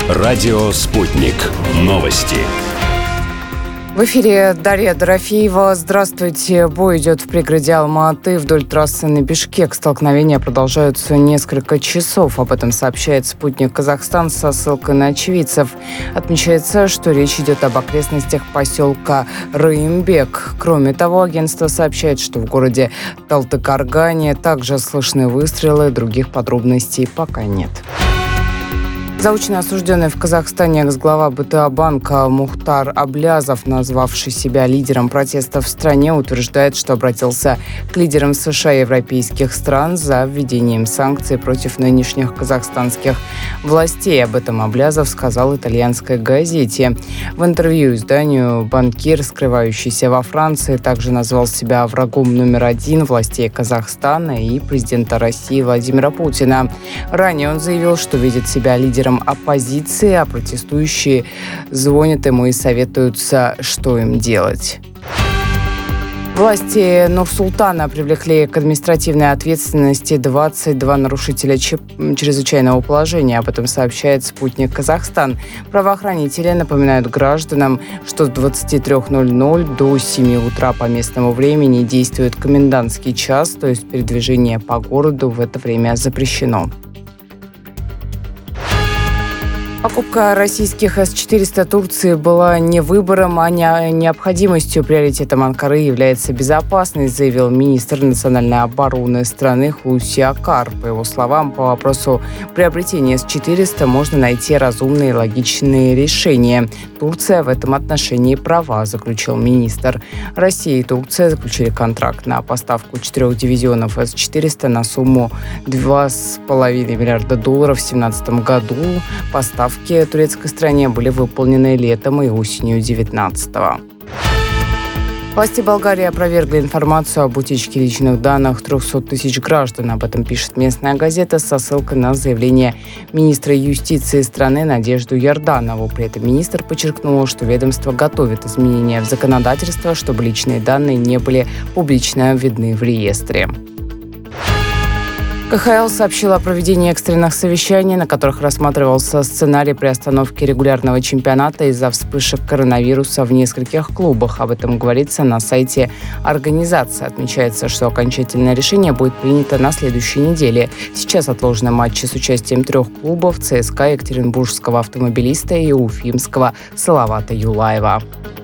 Радио «Спутник». Новости. В эфире Дарья Дорофеева. Здравствуйте. Бой идет в пригороде Алма-Аты вдоль трассы на Бишкек. Столкновения продолжаются несколько часов. Об этом сообщает «Спутник Казахстан» со ссылкой на очевидцев. Отмечается, что речь идет об окрестностях поселка Рыымбек. Кроме того, агентство сообщает, что в городе Талтыкаргане также слышны выстрелы. Других подробностей пока нет. Заочно осужденный в Казахстане экс-глава БТА банка Мухтар Аблязов, назвавший себя лидером протестов в стране, утверждает, что обратился к лидерам США и европейских стран за введением санкций против нынешних казахстанских властей. Об этом Аблязов сказал итальянской газете. В интервью изданию банкир, скрывающийся во Франции, также назвал себя врагом номер один властей Казахстана и президента России Владимира Путина. Ранее он заявил, что видит себя лидером оппозиции, а протестующие звонят ему и советуются, что им делать. Власти Нур-Султана привлекли к административной ответственности 22 нарушителя чрезвычайного положения. Об этом сообщает «Спутник Казахстан». Правоохранители напоминают гражданам, что с 23:00 до 7 утра по местному времени действует комендантский час, то есть передвижение по городу в это время запрещено. Покупка российских С-400 Турции была не выбором, а необходимостью. Приоритетом Анкары является безопасность, заявил министр национальной обороны страны Хулуси Акар. По его словам, по вопросу приобретения С-400 можно найти разумные и логичные решения. Турция в этом отношении права, заключил министр. Россия и Турция заключили контракт на поставку 4 дивизионов С-400 на сумму $2,5 миллиарда в 2017 году. Поставки турецкой стране были выполнены летом и осенью 2019-го. Власти Болгарии опровергли информацию об утечке личных данных 300 тысяч граждан. Об этом пишет местная газета со ссылкой на заявление министра юстиции страны Надежду Йорданову. При этом министр подчеркнул, что ведомство готовит изменения в законодательство, чтобы личные данные не были публично видны в реестре. КХЛ сообщила о проведении экстренных совещаний, на которых рассматривался сценарий приостановки регулярного чемпионата из-за вспышек коронавируса в нескольких клубах. Об этом говорится на сайте организации. Отмечается, что окончательное решение будет принято на следующей неделе. Сейчас отложены матчи с участием 3 клубов: ЦСКА, Екатеринбургского автомобилиста и уфимского Салавата Юлаева.